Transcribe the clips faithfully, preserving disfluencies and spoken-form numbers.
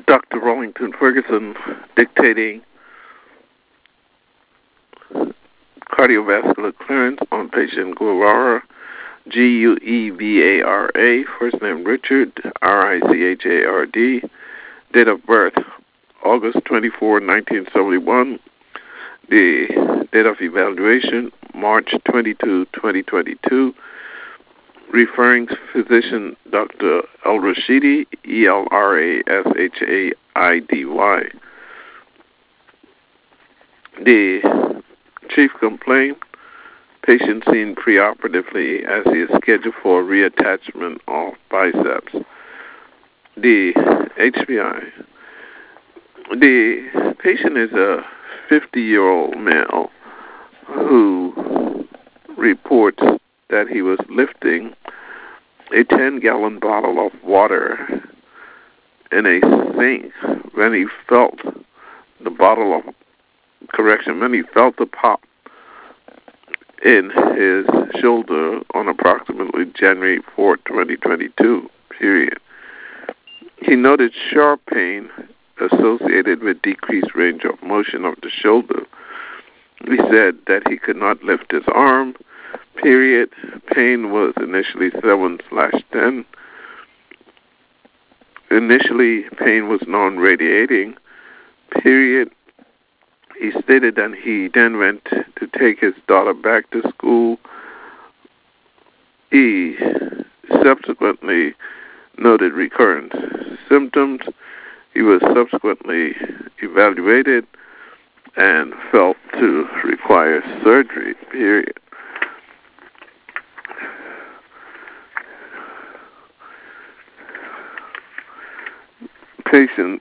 Doctor Rollington Ferguson dictating cardiovascular clearance on patient Guevara, G U E V A R A, first name Richard, R I C H A R D, date of birth August twenty-fourth, nineteen seventy-one, the date of evaluation March twenty-second, twenty twenty-two, referring physician Doctor El-Rashidi, E L R A S H A I D Y. The chief complaint, patient seen preoperatively as he is scheduled for reattachment of biceps. The H B I. The patient is a fifty-year-old male who reports that he was lifting a ten-gallon bottle of water in a sink when he felt the bottle of, correction, when he felt the pop in his shoulder on approximately January fourth, twenty twenty-two, period. He noted sharp pain associated with decreased range of motion of the shoulder. He said that he could not lift his arm, period. Pain was initially seven slash ten. Initially, pain was non-radiating, period. He stated that he then went to take his daughter back to school. He subsequently noted recurrent symptoms. He was subsequently evaluated and felt to require surgery, period. Patient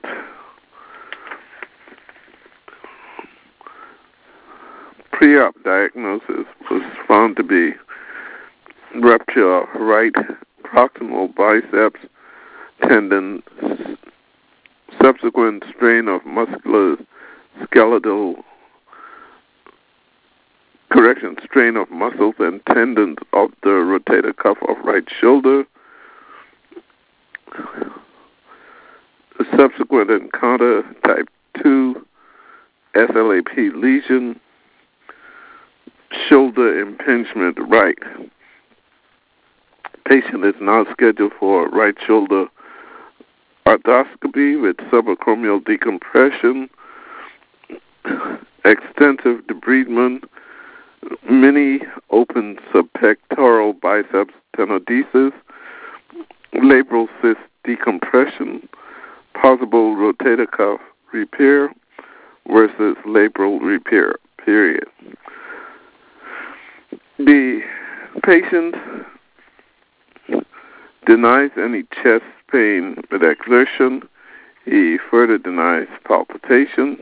pre-op diagnosis was found to be rupture of right proximal biceps tendon, subsequent strain of muscular skeletal, correction, strain of muscles and tendons of the rotator cuff of right shoulder, subsequent encounter type two S L A P lesion, shoulder impingement right. Patient is now scheduled for right shoulder arthroscopy with subacromial decompression, extensive debridement, mini open subpectoral biceps tenodesis, labral cyst decompression, possible rotator cuff repair versus labral repair, period. The patient denies any chest pain with exertion. He further denies palpitation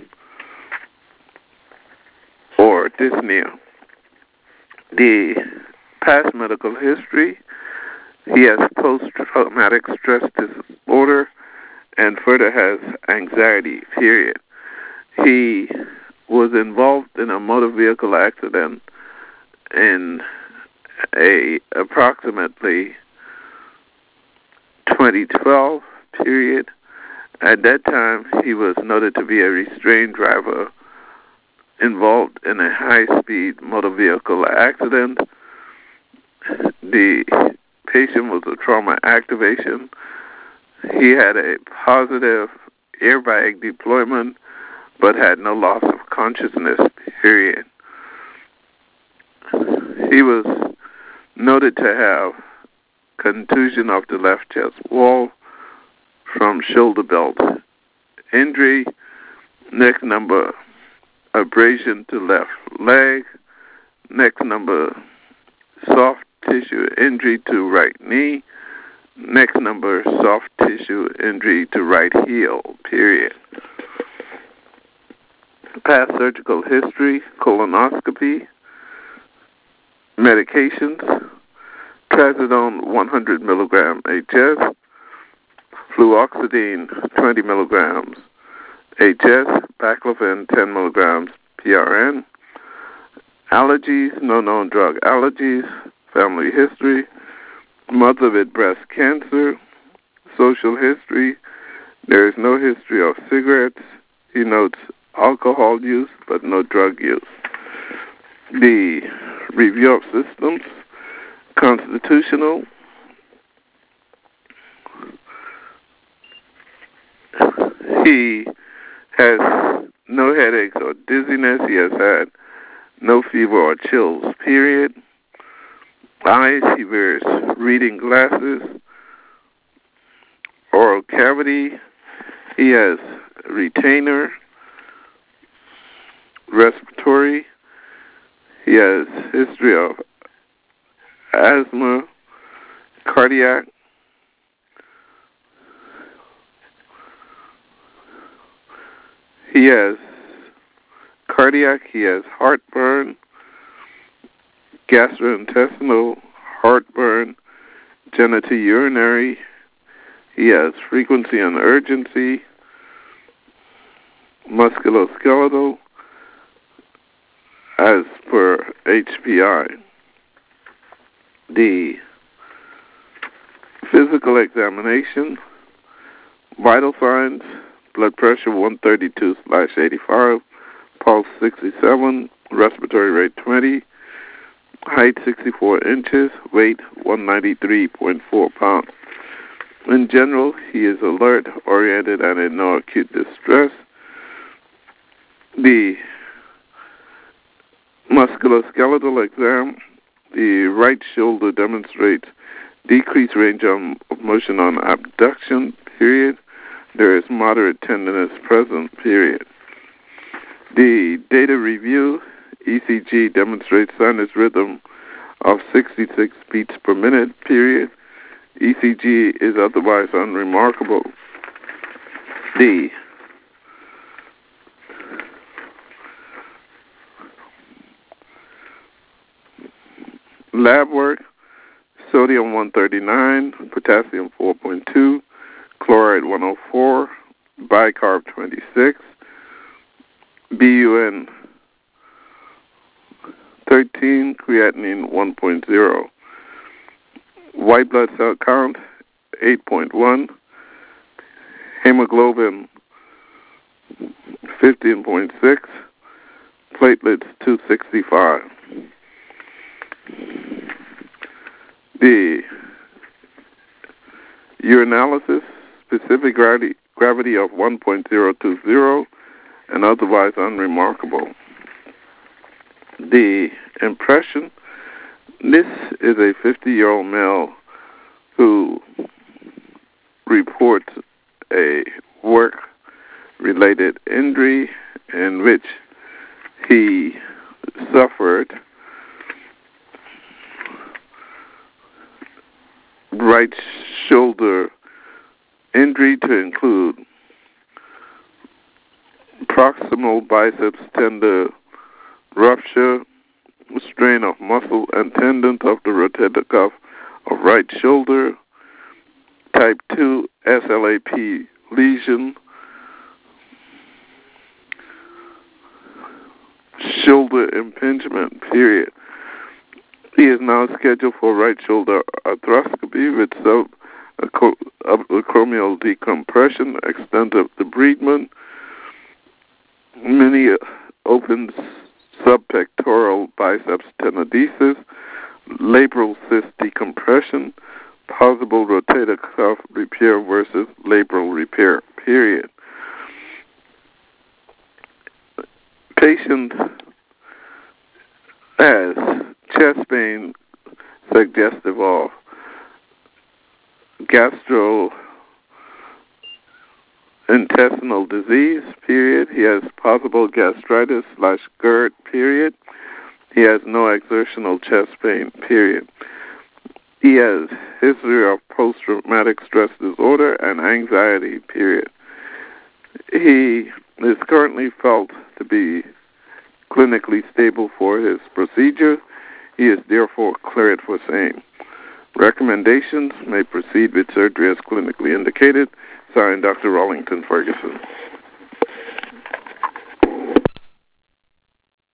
or dyspnea. The past medical history, he has post-traumatic stress disorder and further has anxiety, period. He was involved in a motor vehicle accident in a approximately twenty twelve period. At that time, he was noted to be a restrained driver involved in a high-speed motor vehicle accident. The patient was a trauma activation. He had a positive airbag deployment, but had no loss of consciousness, period. He was noted to have contusion of the left chest wall from shoulder belt injury, neck number abrasion to left leg, neck number soft tissue injury to right knee, neck number soft tissue injury to right heel, period. Past surgical history, colonoscopy, medications, trazodone one hundred milligram H S, fluoxetine twenty milligrams H S, baclofen ten milligrams P R N, allergies, no known drug allergies, family history, mother with breast cancer, social history, There is no history of cigarettes. He notes alcohol use, but no drug use. The review of systems, constitutional. He has no headaches or dizziness. He has had no fever or chills, period. Eyes, he wears reading glasses. Oral cavity, he has retainer. Respiratory, he has history of asthma. Cardiac, he has cardiac, he has heartburn, gastrointestinal, heartburn, genitourinary, he has frequency and urgency, musculoskeletal, as per H P I. The physical examination, vital signs, blood pressure one thirty-two slash eighty-five, pulse sixty-seven, respiratory rate twenty, height sixty-four inches, weight one ninety-three point four pounds. In general, he is alert, oriented, and in no acute distress. The musculoskeletal exam, the right shoulder demonstrates decreased range of motion on abduction, period. There is moderate tenderness present, period. The data review, E C G, demonstrates sinus rhythm of sixty-six beats per minute, period. E C G is otherwise unremarkable. The lab work, sodium one thirty-nine, potassium four point two, chloride one oh four, bicarb twenty-six, B U N thirteen, creatinine one point oh, white blood cell count eight point one, hemoglobin fifteen point six, platelets two sixty-five. The urinalysis, specific gravity, gravity of one point oh two zero, and otherwise unremarkable. The impression, this is a fifty-year-old male who reports a work-related injury in which he suffered right shoulder injury to include proximal biceps tendon rupture, strain of muscle and tendons of the rotator cuff of right shoulder, type two S L A P lesion, shoulder impingement, period. He is now scheduled for right shoulder arthroscopy with subacromial decompression, extensive debridement, mini open subpectoral biceps tenodesis, labral cyst decompression, possible rotator cuff repair versus labral repair, period. Patient has chest pain suggestive of gastrointestinal disease, period. He has possible gastritis slash GERD, period. He has no exertional chest pain, period. He has history of post-traumatic stress disorder and anxiety, period. He is currently felt to be clinically stable for his procedure. He is therefore cleared for same. Recommendations: may proceed with surgery as clinically indicated. Signed, Doctor Rollington Ferguson.